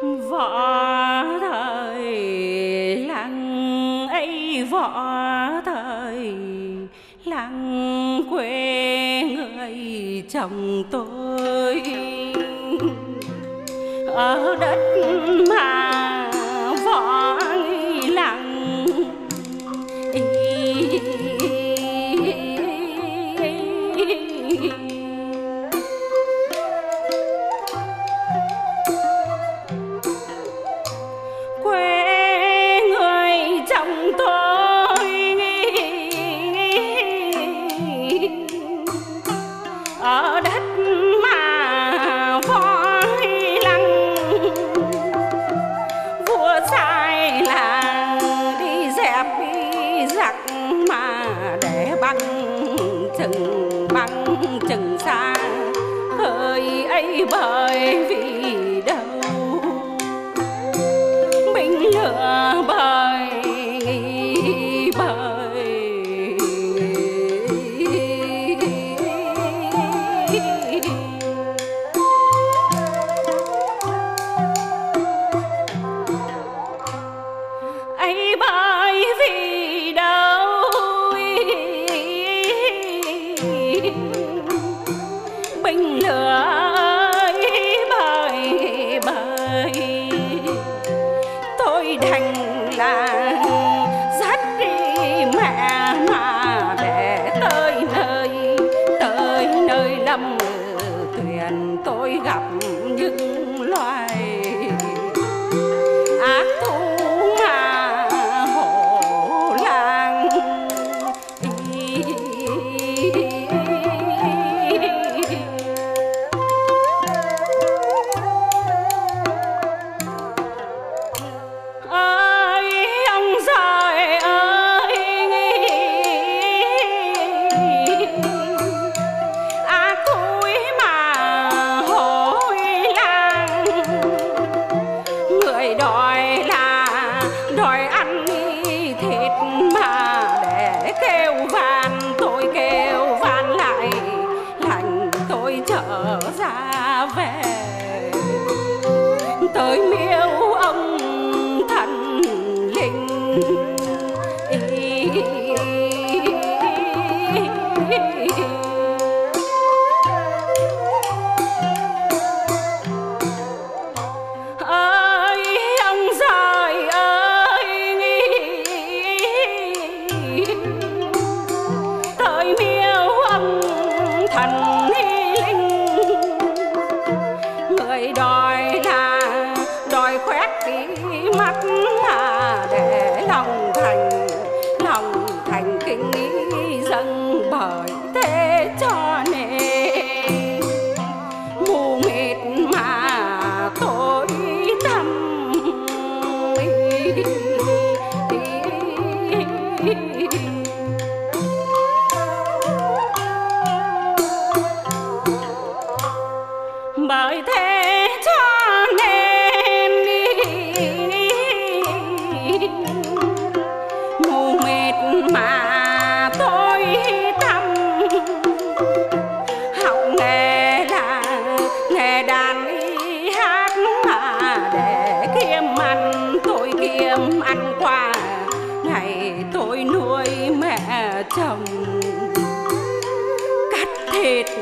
Võ thời làng ấy, võ thời làng quê người chồng tôi ở đất mà võ làng. Quê người chồng tôi ở đất mà võ lăng. Vua sai là đi dẹp đi giặc mà để băng chừng xa khơi ấy, bởi vì đâu binh lửa bời ấy, bởi vì đâu binh lửa bời tôi đành là dắt đi mẹ mà để tới nơi lâm thuyền. Tôi gặp những loài ác thú mà hổ lang. Ơi ông giời ơi, ác thú mà hổ lang. Người đòi là đòi ăn thịt mà để kêu van. Tôi kêu van lại lành tôi trở ra về tới miếu ông thần linh. Ơi ông giời ơi, tới miếu ông thần linh. Người đòi là đòi khoét đi mắt mà để lòng thành kinh ý dâng. Bởi thế cho nên mù mịt mà tối thăm. Bởi thế cho nên mù mịt mà tôi thăm. Học nghề là nghề đàn hát mà để kiếm ăn. Tôi kiếm ăn qua ngày tôi nuôi mẹ chồng, cắt thịt